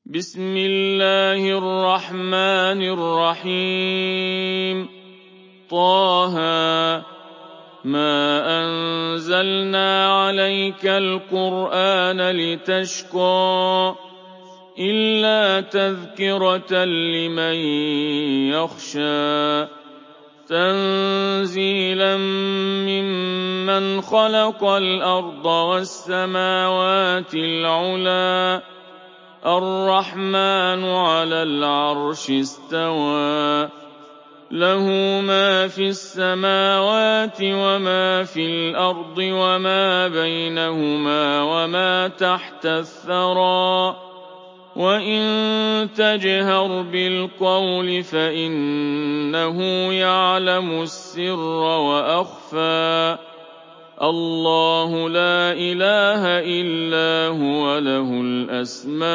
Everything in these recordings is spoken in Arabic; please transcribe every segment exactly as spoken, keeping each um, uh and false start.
بسم الله الرحمن الرحيم طه ما أنزلنا عليك القرآن لتشقى إلا تذكرة لمن يخشى تنزيلا ممن خلق الأرض والسماوات العلى الرحمن على العرش استوى له ما في السماوات وما في الأرض وما بينهما وما تحت الثرى وإن تجهر بالقول فإنه يعلم السر وأخفى الله لا إله إلا هو له الأسماء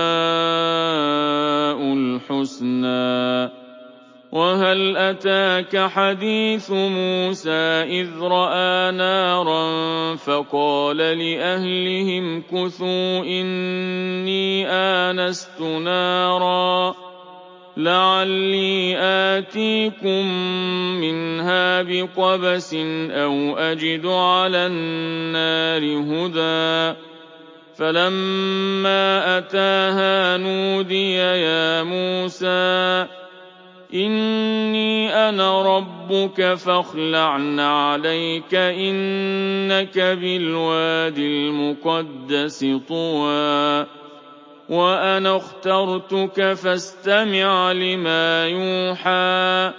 الحسنى وهل أتاك حديث موسى إذ رأى نارا فقال لأهلهم كثوا إني آنست نارا لعلي آتيكم منها بقبس أو أجد على النار هدى فلما أتاها نودي يا موسى إني أنا ربك فاخلع عليك إنك بالواد المقدس طوى وأنا اخترتك فاستمع لما يوحى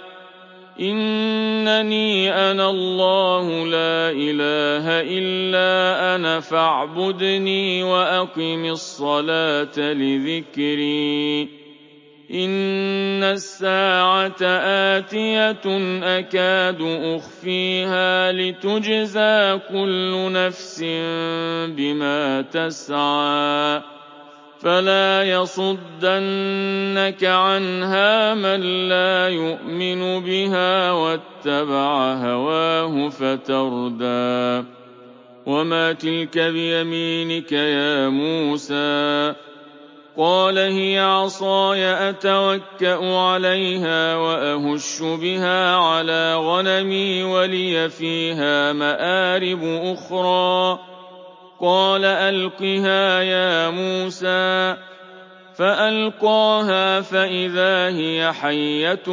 إنني أنا الله لا إله إلا أنا فاعبدني وأقم الصلاة لذكري إن الساعة آتية أكاد أخفيها لتجزى كل نفس بما تسعى فلا يصدنك عنها من لا يؤمن بها واتبع هواه فتردى وما تلك بيمينك يا موسى قال هي عصاي أتوكأ عليها وأهش بها على غنمي ولي فيها مآرب أخرى قال ألقها يا موسى فألقاها فإذا هي حية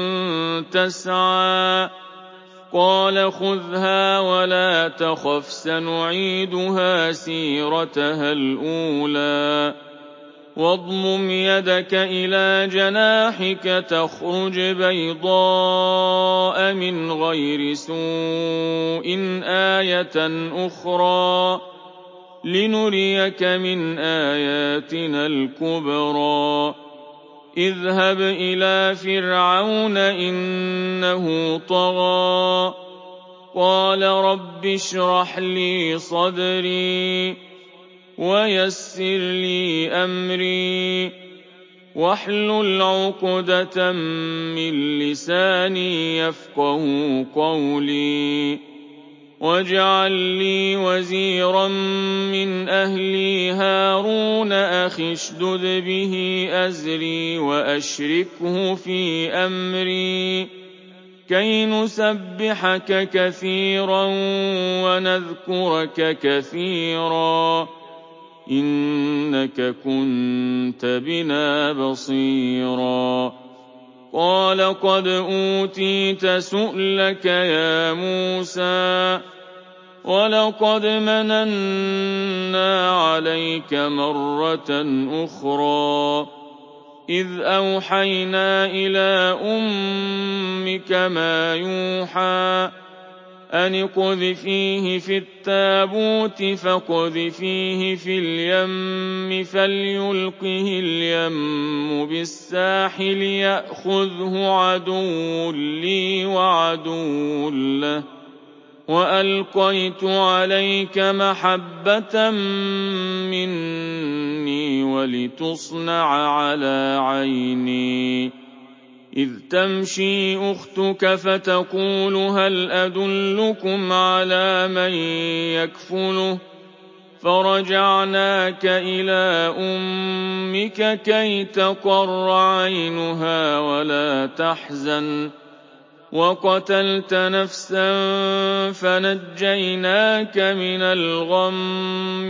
تسعى قال خذها ولا تخف سنعيدها سيرتها الأولى واضمم يدك إلى جناحك تخرج بيضاء من غير سوء آية أخرى لنريك من آياتنا الكبرى اذهب إلى فرعون إنه طغى قال رب اشرح لي صدري ويسر لي أمري واحلل عقدة من لساني يفقه قولي واجعل لي وزيرا من أهلي هارون أخي اشدد به أزري وأشركه في أمري كي نسبحك كثيرا ونذكرك كثيرا إنك كنت بنا بصيرا قال قد أوتيت سؤلك يا موسى ولقد مننا عليك مرة أخرى إذ أوحينا إلى أمك ما يوحى أن اقذفيه في التابوت فاقذفيه في اليم فليلقه اليم بالساحل يأخذه عدو لي وعدو له وألقيت عليك محبة مني ولتصنع على عيني إذ تمشي أختك فتقول هل أدلكم على من يكفله فَرَجَعْنَاكَ إِلَىٰ أُمِّكَ كَيْ تَقَرَّ عَيْنُهَا وَلَا تَحْزَنَ وَقَتَلْتَ نَفْسًا فَنَجَّيْنَاكَ مِنَ الْغَمِّ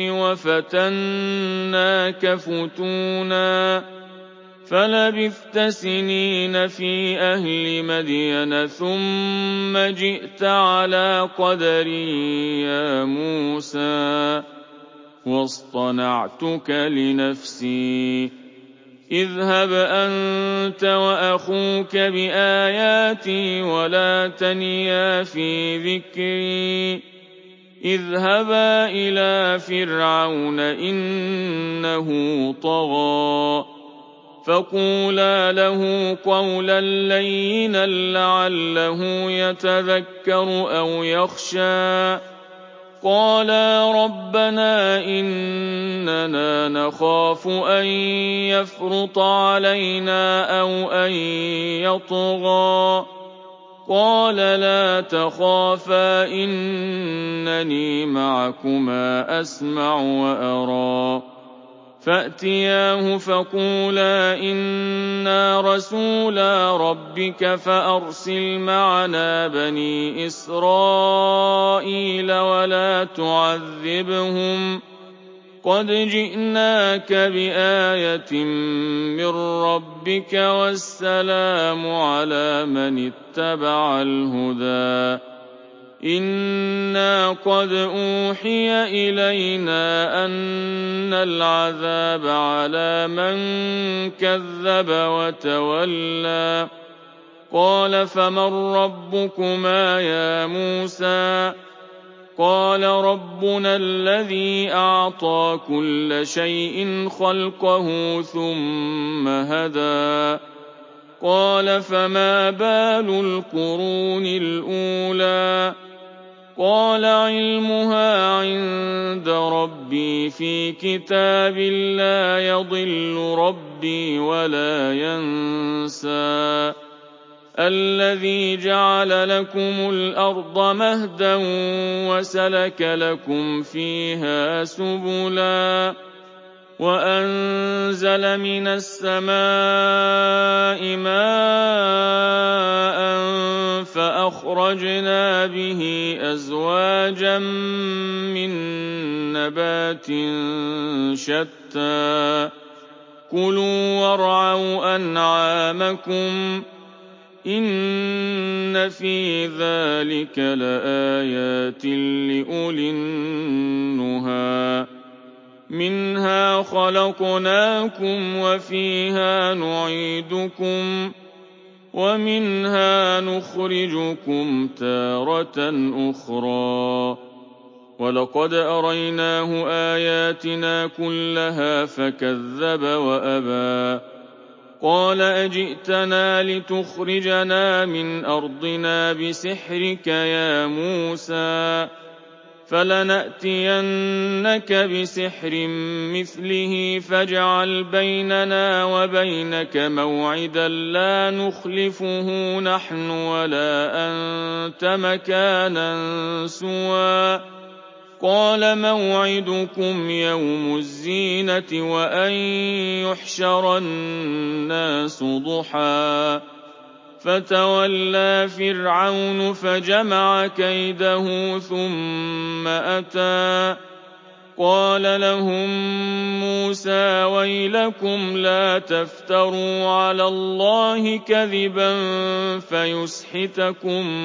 وَفَتَنَّاكَ فُتُونًا فَلَبِثْتَ سِنِينَ فِي أَهْلِ مَدْيَنَ ثُمَّ جِئْتَ عَلَىٰ قَدَرٍ يَا مُوسَىٰ وَاصْطَنَعْتُكَ لِنَفْسِي اذْهَبْ أَنتَ وَأَخُوكَ بِآيَاتِي وَلَا تَنِيَا فِي ذِكْرِي اذْهَبَا إِلَىٰ فِرْعَوْنَ إِنَّهُ طَغَىٰ فَقُولَا لَهُ قَوْلًا لَّيِّنًا لَّعَلَّهُ يَتَذَكَّرُ أَوْ يَخْشَىٰ قَالَا رَبَّنَا إِنَّنَا نَخَافُ أَن يَفْرُطَ عَلَيْنَا أَوْ أَن يَطْغَىٰ قَالَ لَا تَخَافَا إِنَّنِي مَعَكُمَا أَسْمَعُ وَأَرَىٰ فَأْتِيَاهُ فَقُولَا إِنَّا رَسُولَا رَبِّكَ فَأَرْسِلْ مَعَنَا بَنِي إِسْرَائِيلَ وَلَا تُعَذِّبْهُمْ قَدْ جِئْنَاكَ بِآيَةٍ مِّن رَّبِّكَ وَالسَّلَامُ عَلَىٰ مَنِ اتَّبَعَ الْهُدَىٰ إِنَّا قَدْ أُوحِيَ إِلَيْنَا أَنَّ الْعَذَابَ عَلَىٰ مَن كَذَّبَ وَتَوَلَّىٰ قَالَ فَمَن رَّبُّكُمَا يَا مُوسَىٰ قَالَ رَبُّنَا الَّذِي أَعْطَىٰ كُلَّ شَيْءٍ خَلْقَهُ ثُمَّ هَدَىٰ قَالَ فَمَا بَالُ الْقُرُونِ الْأُولَىٰ قَالَ عِلْمُهَا عِندَ رَبِّي فِي كِتَابٍ لَّا يَضِلُّ رَبِّي وَلَا يَنسَى الَّذِي جَعَلَ لَكُمُ الْأَرْضَ مَهْدًا وَسَلَكَ لَكُمْ فِيهَا سُبُلًا وَأَنزَلَ مِنَ السَّمَاءِ مَاءً فَأَخْرَجْنَا بِهِ أَزْوَاجًا مِّن نَّبَاتٍ شَتَّىٰ كُلُوا وَارْعَوْا أَنْعَامَكُمْ إِنَّ فِي ذَٰلِكَ لَآيَاتٍ لِّأُولِي النُّهَىٰ مِنْهَا خَلَقْنَاكُمْ وَفِيهَا نُعِيدُكُمْ وَمِنْهَا نُخْرِجُكُمْ تَارَةً أُخْرَىٰ وَلَقَدْ أَرَيْنَاهُ آيَاتِنَا كُلَّهَا فَكَذَّبَ وَأَبَىٰ قَالَ أَجِئْتَنَا لِتُخْرِجَنَا مِنْ أَرْضِنَا بِسِحْرِكَ يَا مُوسَىٰ فَلَنَأْتِيَنَّكَ بِسِحْرٍ مِّثْلِهِ فَاجْعَلْ بَيْنَنَا وَبَيْنَكَ مَوْعِدًا لَّا نُخْلِفُهُ نَحْنُ وَلَا أَنتَ مَكَانًا سُوًى قَالَ مَوْعِدُكُمْ يَوْمُ الزِّينَةِ وَأَن يُحْشَرَ النَّاسُ ضُحًى فَتَوَلَّىٰ فِرْعَوْنُ فَجَمَعَ كَيْدَهُ ثُمَّ أَتَىٰ قَالَ لَهُم مُّوسَىٰ وَيْلَكُمْ لَا تَفْتَرُوا عَلَى اللَّهِ كَذِبًا فَيُسْحِتَكُم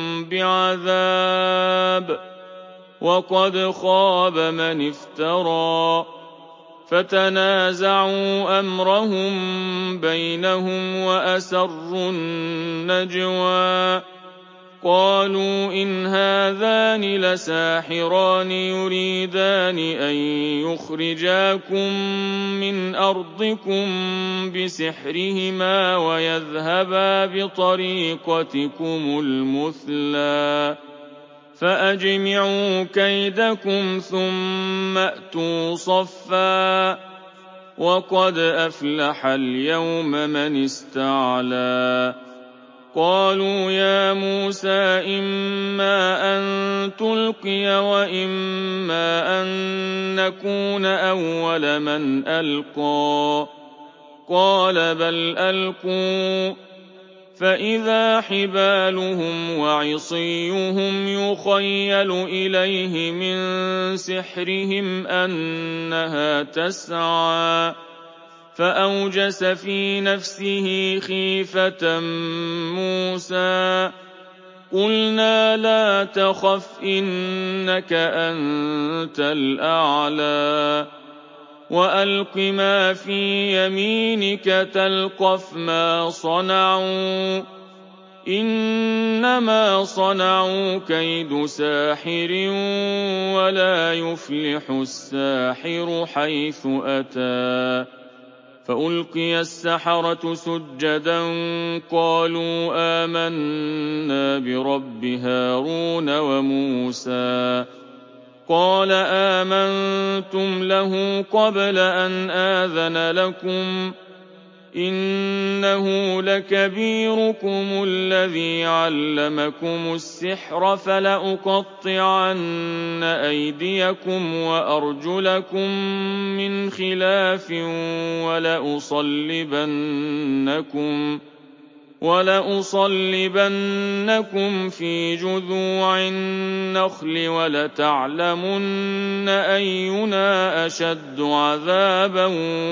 بِعَذَابٍ وَقَدْ خَابَ مَنِ افْتَرَىٰ فَتَنَازَعُوا أَمْرَهُم بَيْنَهُمْ وَأَسَرُّوا النَّجْوَىٰ قَالُوا إِنْ هَٰذَانِ لَسَاحِرَانِ يُرِيدَانِ أَن يُخْرِجَاكُم مِّنْ أَرْضِكُم بِسِحْرِهِمَا وَيَذْهَبَا بِطَرِيقَتِكُمُ الْمُثْلَىٰ فَأَجْمِعُوا كَيْدَكُمْ ثُمَّ ائْتُوا صَفًّا وَقَدْ أَفْلَحَ الْيَوْمَ مَنِ اسْتَعْلَىٰ قالوا يا موسى إما أن تلقي وإما أن نكون أول من ألقى قال بل ألقوا فإذا حبالهم وعصيهم يخيل إليه من سحرهم أنها تسعى فأوجس في نفسه خيفة موسى قلنا لا تخف إنك أنت الأعلى وألق ما في يمينك تلقف ما صنعوا إنما صنعوا كيد ساحر ولا يفلح الساحر حيث أتى فألقي السحرة سجدا قالوا آمنا برب هارون وموسى قال آمنتم له قبل أن آذن لكم إنه لكبيركم الذي علمكم السحر فلأقطعن أيديكم وأرجلكم من خلاف ولأصلبنكم ولأصلبنكم في جذوع النخل ولتعلمن أينا أشد عذابا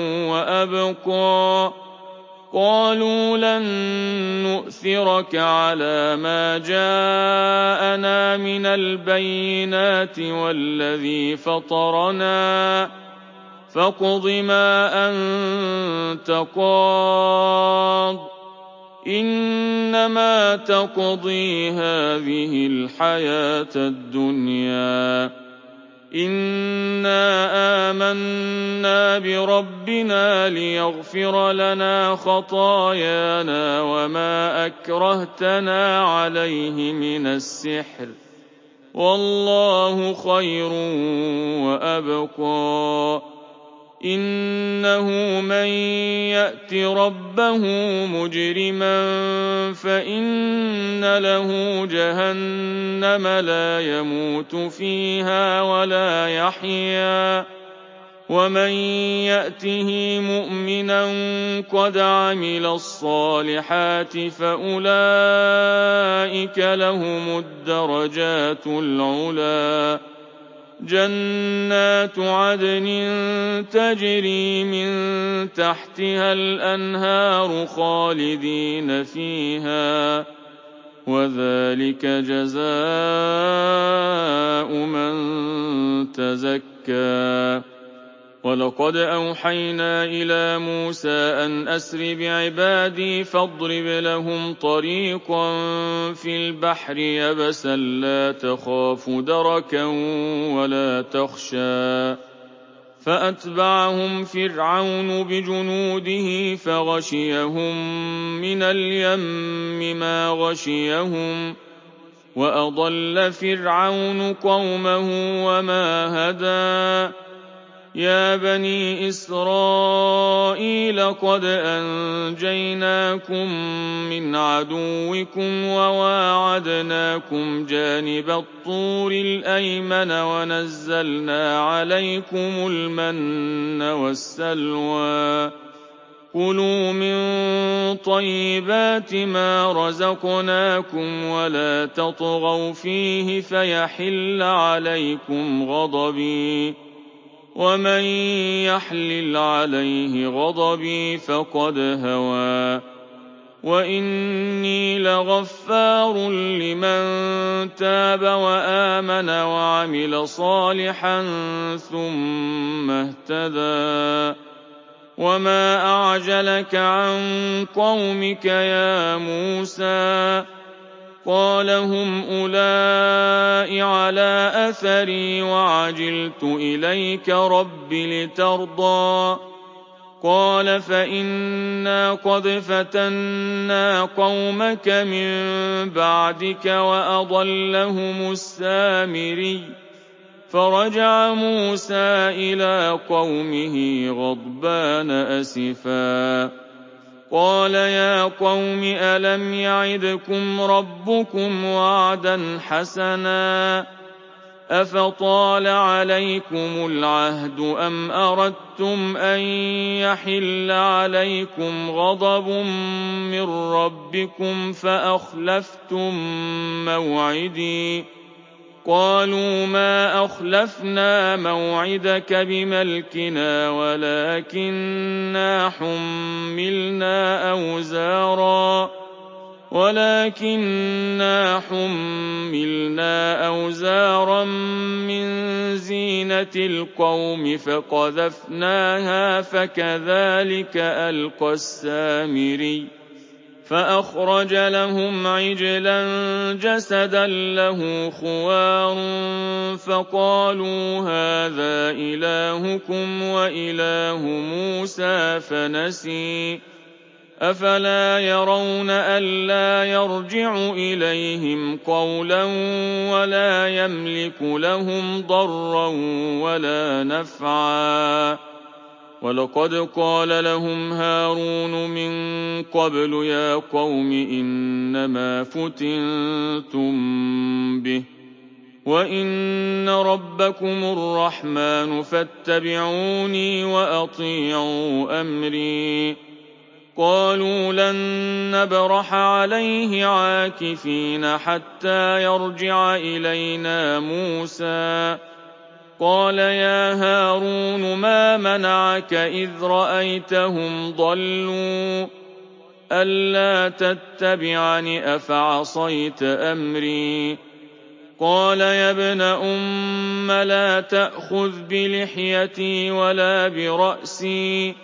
وأبقى قالوا لن نؤثرك على ما جاءنا من البينات والذي فطرنا فاقض ما أنت قاض إنما تقضي هذه الحياة الدنيا إنا آمنا بربنا ليغفر لنا خطايانا وما أكرهتنا عليه من السحر والله خير وأبقى إنه من يأت ربه مجرما فإن له جهنم لا يموت فيها ولا يحيا ومن يأته مؤمنا قد عمل الصالحات فأولئك لهم الدرجات العلى جنات عدن تجري من تحتها الأنهار خالدين فيها وذلك جزاء من تزكى ولقد أوحينا إلى موسى أن أسر بعبادي فاضرب لهم طريقا في البحر يبسا لا تخاف دركا ولا تخشى فأتبعهم فرعون بجنوده فغشيهم من اليم ما غشيهم وأضل فرعون قومه وما هدى يا بني إسرائيل قد أنجيناكم من عدوكم وواعدناكم جانب الطور الأيمن ونزلنا عليكم المن والسلوى كلوا من طيبات ما رزقناكم ولا تطغوا فيه فيحل عليكم غضبي ومن يحلل عليه غضبي فقد هوى وإني لغفار لمن تاب وآمن وعمل صالحا ثم اهتدى وما أعجلك عن قومك يا موسى قال هم أولئك على أثري وعجلت إليك رب لترضى قال فإنا قد فتنا قومك من بعدك وأضلهم السامري فرجع موسى إلى قومه غضبان أسفا قال يا قوم ألم يعدكم ربكم وعدا حسنا أفطال عليكم العهد أم أردتم أن يحل عليكم غضب من ربكم فأخلفتم موعدي قالوا ما أخلفنا موعدك بملكنا ولكننا حملنا أوزارا ولكننا حملنا أوزارا من زينة القوم فقذفناها فكذلك ألقى السامري فأخرج لهم عجلا جسدا له خوار فقالوا هذا إلهكم وإله موسى فنسي أفلا يرون ألا يرجع إليهم قولا ولا يملك لهم ضرا ولا نفعا ولقد قال لهم هارون من قبل يا قوم إنما فتنتم به وإن ربكم الرحمن فاتبعوني وأطيعوا أمري قالوا لن نبرح عليه عاكفين حتى يرجع إلينا موسى قال يا هارون ما منعك إذ رأيتهم ضلوا ألا تتبعني أفعصيت أمري قال يا ابن أم لا تأخذ بلحيتي ولا برأسي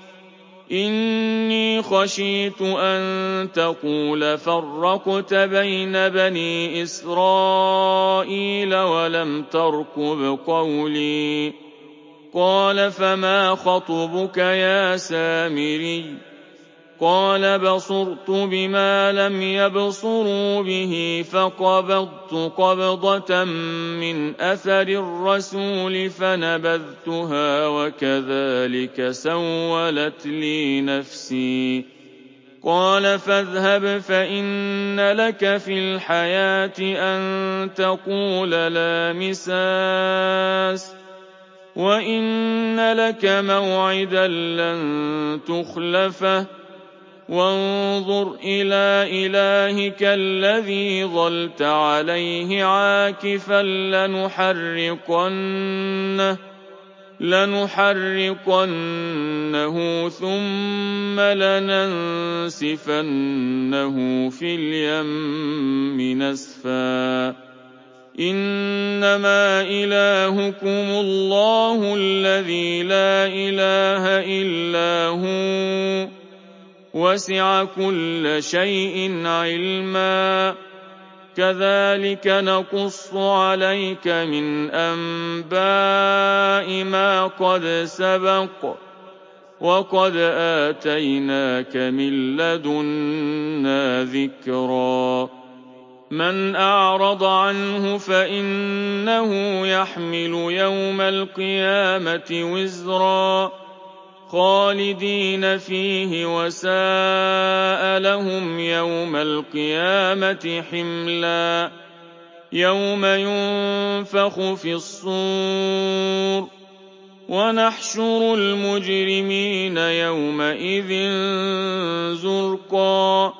إني خشيت أن تقول فرقت بين بني إسرائيل ولم ترقب قولي قال فما خطبك يا سامري قال بصرت بما لم يبصروا به فقبضت قبضة من أثر الرسول فنبذتها وكذلك سولت لي نفسي قال فاذهب فإن لك في الحياة أن تقول لا مساس وإن لك موعدا لن تخلفه وانظر إلى إلهك الذي ظلت عليه عاكفا لنحرقنه لنحرقنه ثم لننسفنه في اليم نسفا إنما إلهكم الله الذي لا إله إلا هو وسع كل شيء علما كذلك نقص عليك من أنباء ما قد سبق وقد آتيناك من لدنا ذكرا من أعرض عنه فإنه يحمل يوم القيامة وزرا خالدين فيه وساء لهم يوم القيامة حملا يوم ينفخ في الصور ونحشر المجرمين يومئذ زرقا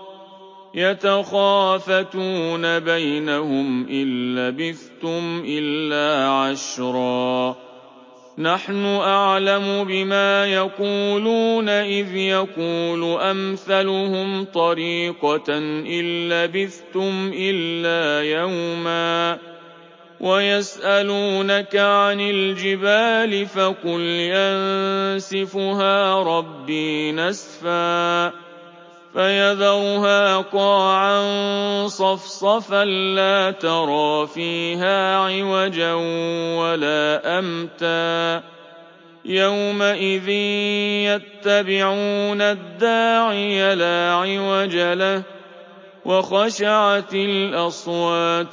يتخافتون بينهم إن لبثتم إلا عشرا نحن أعلم بما يقولون إذ يقول أمثلهم طريقة إن لبثتم إلا يوما ويسألونك عن الجبال فقل ينسفها ربي نسفا فيذرها قاعا صفصفا لا ترى فيها عوجا ولا أمتا يومئذ يتبعون الداعي لا عوج له وخشعت الأصوات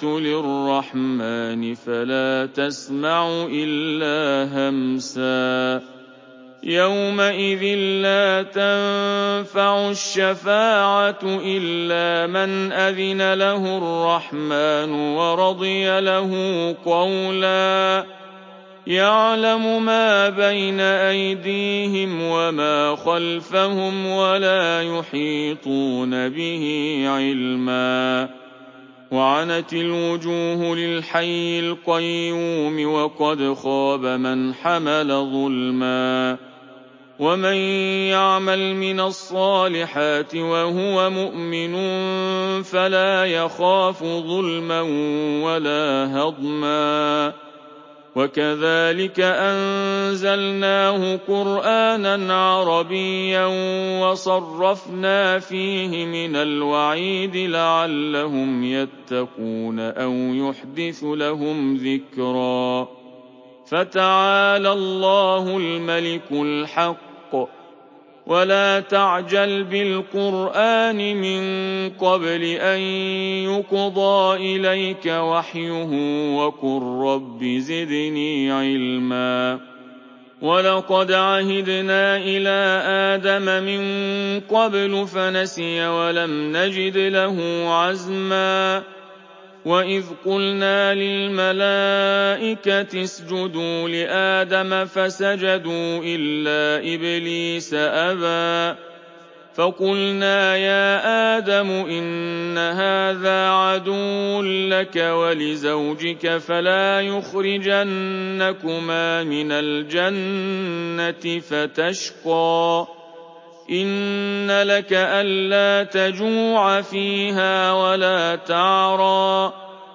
للرحمن فلا تسمع إلا همسا يومئذ لا تنفع الشفاعة إلا من أذن له الرحمن ورضي له قولا يعلم ما بين أيديهم وما خلفهم ولا يحيطون به علما وعنت الوجوه للحي القيوم وقد خاب من حمل ظلما ومن يعمل من الصالحات وهو مؤمن فلا يخاف ظلما ولا هضما وكذلك أنزلناه قرآنا عربيا وصرفنا فيه من الوعيد لعلهم يتقون أو يحدث لهم ذكرا فتعالى الله الملك الحق ولا تعجل بالقرآن من قبل أن يقضى إليك وحيه وقل رب زدني علما ولقد عهدنا إلى آدم من قبل فنسي ولم نجد له عزما وإذ قلنا للملائكة اسجدوا لآدم فسجدوا إلا إبليس أبى فقلنا يا آدم إن هذا عدو لك ولزوجك فلا يخرجنكما من الجنة فتشقى إن لك ألا تجوع فيها ولا تعرى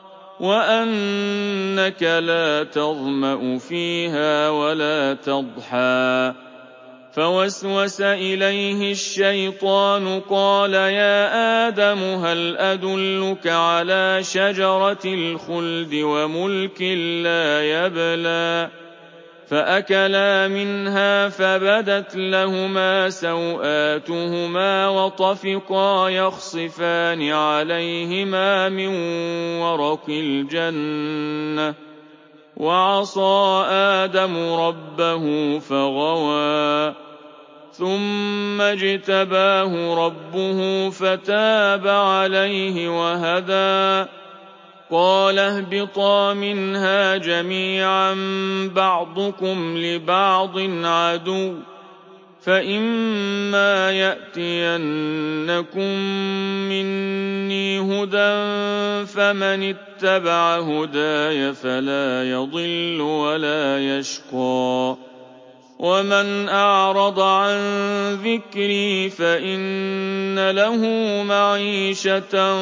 وأنك لا تظمأ فيها ولا تضحى فوسوس إليه الشيطان قال يا آدم هل أدلك على شجرة الخلد وملك لا يبلى فأكلا منها فبدت لهما سوآتهما وطفقا يخصفان عليهما من ورق الجنة وعصى آدم ربه فغوى ثم اجتباه ربه فتاب عليه وهدى قال اهبطا منها جميعا بعضكم لبعض عدو فإما يأتينكم مني هدى فمن اتبع هداي فلا يضل ولا يشقى ومن أعرض عن ذكري فإن له معيشة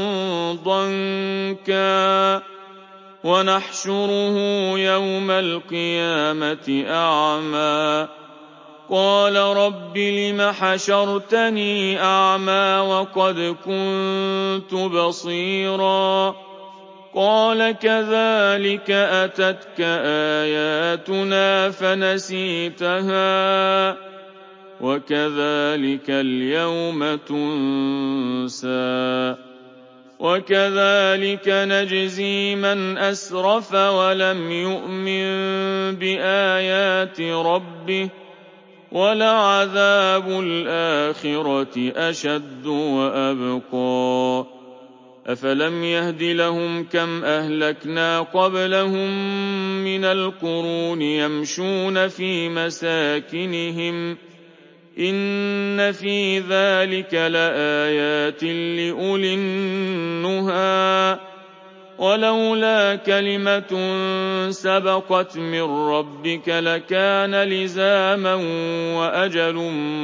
ضنكا ونحشره يوم القيامة أعمى قال رب لم حشرتني أعمى وقد كنت بصيرا قال كذلك أتتك آياتنا فنسيتها وكذلك اليوم تنسى وكذلك نجزي من أسرف ولم يؤمن بآيات ربه ولعذاب الآخرة أشد وأبقى أفلم يهد لهم كم أهلكنا قبلهم من القرون يمشون في مساكنهم إن في ذلك لآيات لأولي النهى ولولا كلمة سبقت من ربك لكان لزاما وأجل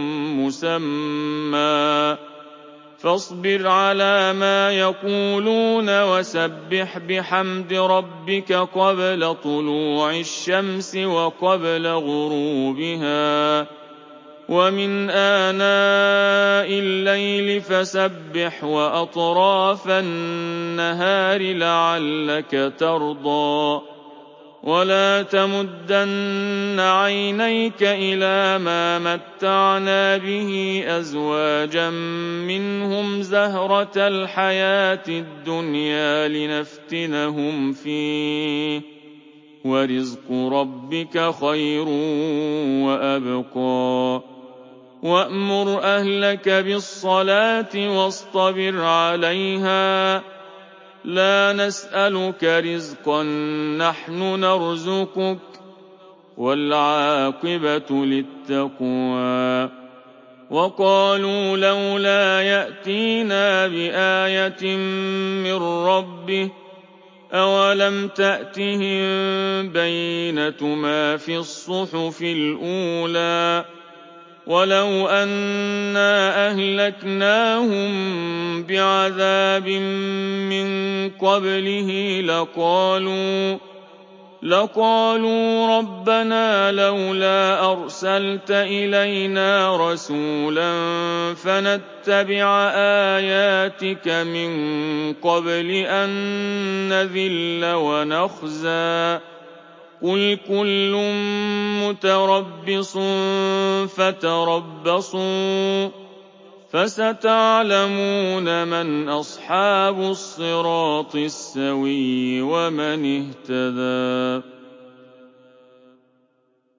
مسمى فاصبر على ما يقولون وسبح بحمد ربك قبل طلوع الشمس وقبل غروبها ومن آناء الليل فسبح وأطراف النهار لعلك ترضى ولا تمدن عينيك إلى ما متعنا به أزواجا منهم زهرة الحياة الدنيا لنفتنهم فيه وَرِزْقُ رَبِّكَ خَيْرٌ وَأَبْقَىٰ وَأْمُرْ أَهْلَكَ بِالصَّلَاةِ وَاصْطَبِرْ عَلَيْهَا ۖ لَا نَسْأَلُكَ رِزْقًا نَّحْنُ نَرْزُقُكَ ۗ وَالْعَاقِبَةُ لِلتَّقْوَىٰ وَقَالُوا لَوْلَا يَأْتِينَا بِآيَةٍ مِّن رَّبِّهِ ۚ أَوَلَمْ تَأْتِهِم بَيِّنَةُ مَا فِي الصُّحُفِ الْأُولَىٰ ۚ وَلَوْ أَنَّا أَهْلَكْنَاهُم بِعَذَابٍ مِّن قَبْلِهِ لَقَالُوا لَقَالُوا رَبَّنَا لَوْلَا أَرْسَلْتَ إِلَيْنَا رَسُولًا فَنَتَّبِعَ آيَاتِكَ مِن قَبْلِ أَن نَّذِلَّ وَنَخْزَىٰ ۚ قُلْ كُلٌّ مُّتَرَبِّصٌ فَتَرَبَّصُوا ۖ فَسَتَعْلَمُونَ مَنْ أَصْحَابُ الصِّرَاطِ السَّوِيِّ وَمَنِ اهْتَدَىٰ